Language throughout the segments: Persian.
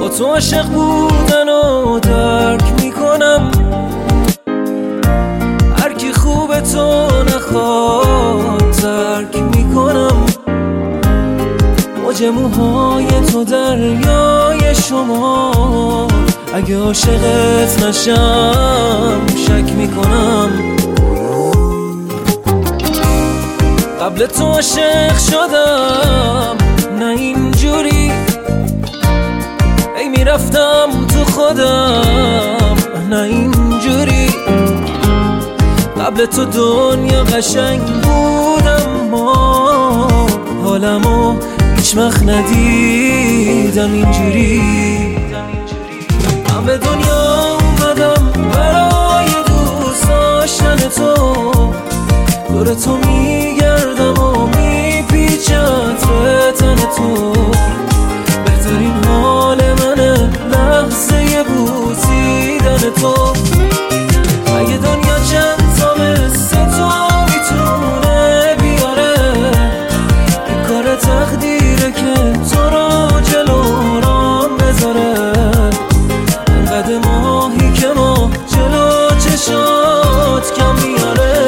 با تو عاشق بودن و درک میکنم، هر کی خوب تو نخواد ترک میکنم. موج موهای تو دریای شما، اگه عاشقت نشم شک میکنم. قبل تو عاشق شدم نه اینجوری، ای میرفتم تو خودم نه اینجوری. قبل تو دنیا قشنگ بودم، ما حالمو هیچ وقت ندیدم اینجوری. من به دنیا اومدم برای دوست داشتن تو، دور تو میگردم و میپیچم تن تو. بهترین حال منه لحظه بوسیدن تو. اگه دنیا چند تا مثل تو میتونه بیاره، این کار تقدیره که تو رو جلو رام بذاره. قد ماهی که ما جلو چشات کم میاره.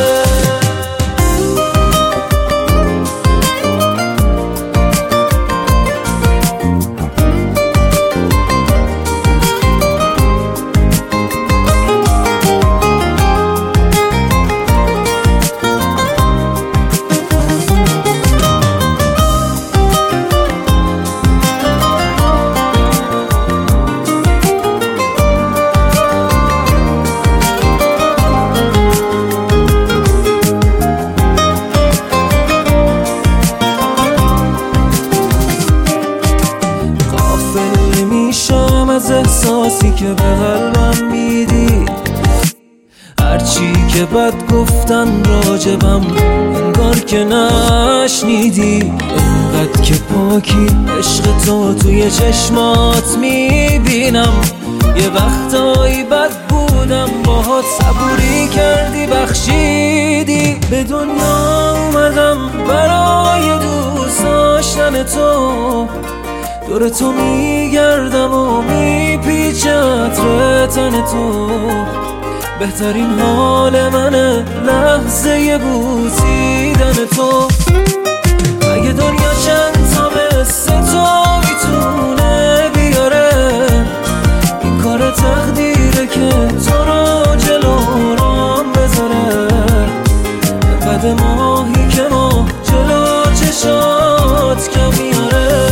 از احساسی که به قلبم میدی، هرچی که بد گفتن راجبم انگار که نشنیدی. اینقدر که پاکی عشق تو توی چشمات میبینم. یه وقتایی بد بودم باهات، صبوری کردی بخشیدی. به دنیا اومدم برای دوست داشتن تو، دور تو میگردم و میپیچم تن تو. بهترین حال منه لحظه بوسیدن تو. اگه دنیا چند تا مثل تو میتونه بیاره، این کار تقدیره که تو رو جلو رام بذاره. قد ماهی که ما جلو چشات کم میاره.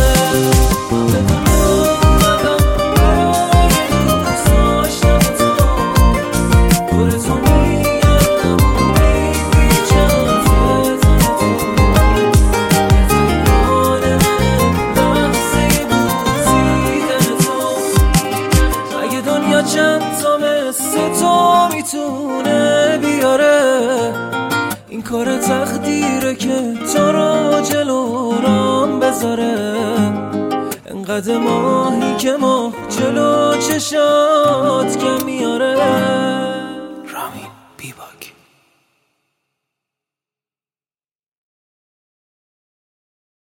چند تا مثل تو میتونه بیاره، این کار تقدیره که تو رو جلو رام بذاره. انقدر ماهی که ما جلو چشات کم میاره.